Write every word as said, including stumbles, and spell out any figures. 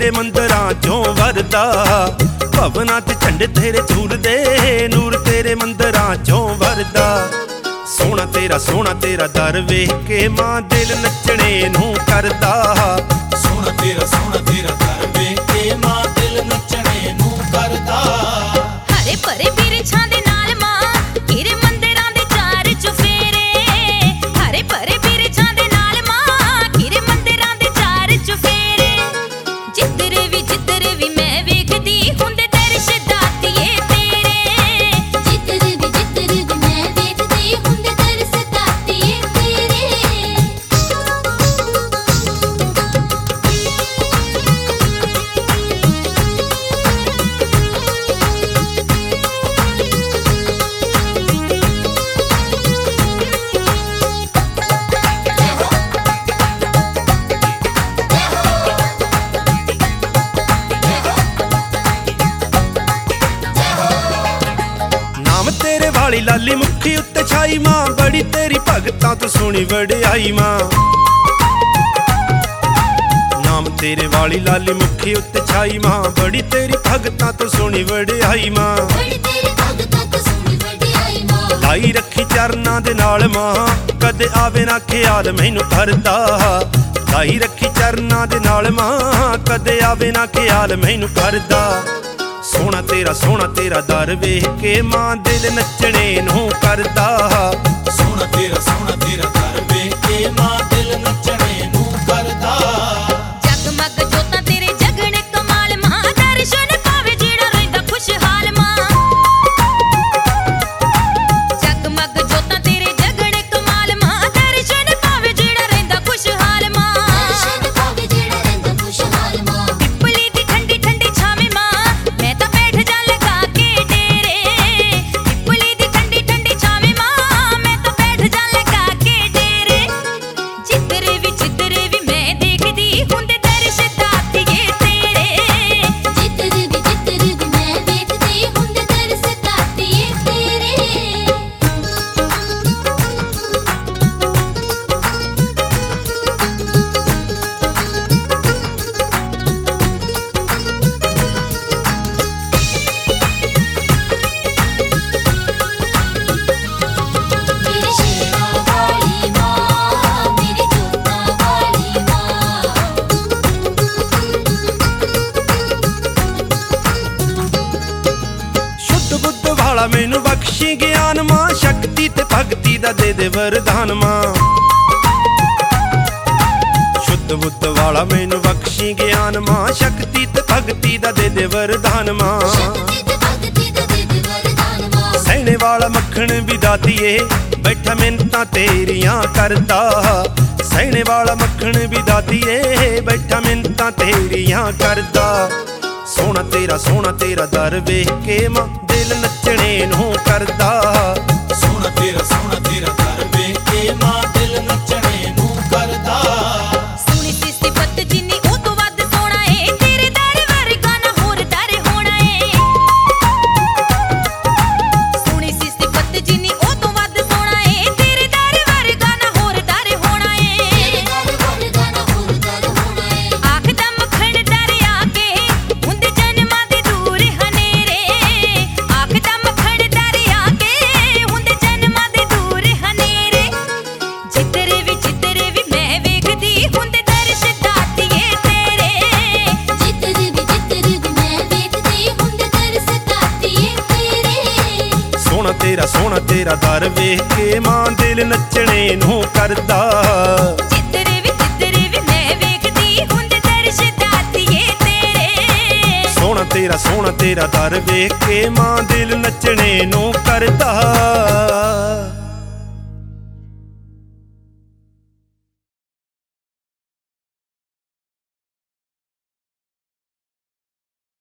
तेरे मंदिरां चों वरदा, भवनां ते झंडे तेरे झूलदे, नूर तेरे मंदिरां चों वरदा। सोहना तेरा सोहना तेरा दर वेख के मां दिल नचणे नूं करदा। सोहना तेरा सोहना तेरा दर वेख के मां दिल नचणे नूं करदा। हरे भरे बिरछां दे नाल मां तेरे मंदिरां दे चार चुफेरे, हरे भरे बिरछां दे नाल मां तेरे मंदिरां दे चार चुफेरे। जिधर भी जिधर भी मैं वेखदी हुंदे दर्श दातिए तेरे, जिधर भी जिधर भी मैं वेखदी हुंदे दर्श दातिए तेरे। नाम तेरे वाली लाली मुखी उत्ते छाई मां, बड़ी तेरी भगतां तो सोहनी वडियाई मां। नाम तेरे वाली लाली मुखी उत्ते छाई मां, बड़ी तेरी भगतां तो सोहनी वडियाई मां। बड़ी तेरी भगतां तो सोहनी वडियाई मां। लाई रखी चरनां दे नाल मां, कदे आवे ना ख्याल मैनू करदा। लाई रखी चरनां दे नाल मां, कदे आवे ना ख्याल मैनू करदा। सोहना तेरा सोहना तेरा दर वेख के मां दिल नचणे नूं करदा। सोहना तेरा सोहना तेरा दर वेख के मां दिल नचणे नूं करदा। जगमग जोतां तेरे जगणे कमाल मां, दर्शन पावे जेड़ा रहिंदा खुशहाल मां। जगमग जोतां तेरे जगणे कमाल मां, दर्शन पावे जेड़ा रहिंदा खुशहाल मां। दर्शन पावे जेड़ा रहिंदा खुशहाल मां। पिपली दी ठंडी ठंडी छावे मां, मैं तां बैठ जा लगा के डेरे। पिपली दी ठंडी ठंडी छावे मां, मैं तां बैठ जा लगा के डेरे। जिधर भी जिधर भी मैं देखदी हुंदे दर्श दातिए तेरे, जिधर भी जिधर भी मैं देखदी हुंदे दर्श दातिए तेरे। मेरी शेरा वाली मां, मेरी जोता वाली मां। शुद्ध बुद्ध वाला मैनू बख्शी ज्ञान मां, शक्ति ते भगती दा दे दे वरदान मां। शुद्ध बुद्ध वाला मैनू बख्शी ज्ञान मां, शक्ति ते भगती दा दे दे वरदान मां। शक्ति ते भगती दा दे दे वरदान मां। सहने वाला मक्खन भी दातिए, बैठा मिन्नतां तेरियां करदा। सहने वाला मक्खन भी दातिए, बैठा मिन्नतां तेरियां करदा। सोहना तेरा सोहना तेरा दर वेख के मां दिल नचणे नूं करदा। सोहना तेरा सोहना तेरा दर वेख के मां दिल नचणे नूं करदा। सोहनी सिस्ती पत जिन्नी ओ तो वध सोहना ए, तेरे दर वर्गा ना होर दर होना ए। सोहनी सिस्ती पत जिन्नी ओ तो वध सोहना ए, तेरे दर वर्गा ना होर दर होना ए। तेरे दर वर्गा ना होर दर होना ए। आखदा मक्खण दर आके हुंदे जन्मां दे दूर हनेरे। आखदा मक्खण दर आके हुंदे जन्मां दे दूर हनेरे। जिधर भी जिधर भी मैं वेखदी हुंदे दर्श दातिए तेरे, जिधर भी जिधर भी मैं वेखदी हुंदे दर्श दातिए तेरे। सोहना तेरा सोहना तेरा दर वेख के मां दिल नचणे नूं करदा। जिधर भी जिधर भी मैं वेखदी हुंदे दर्श दातिए तेरे। सोहना तेरा सोहना तेरा दर वेख के मां दिल नचणे नूं करदा।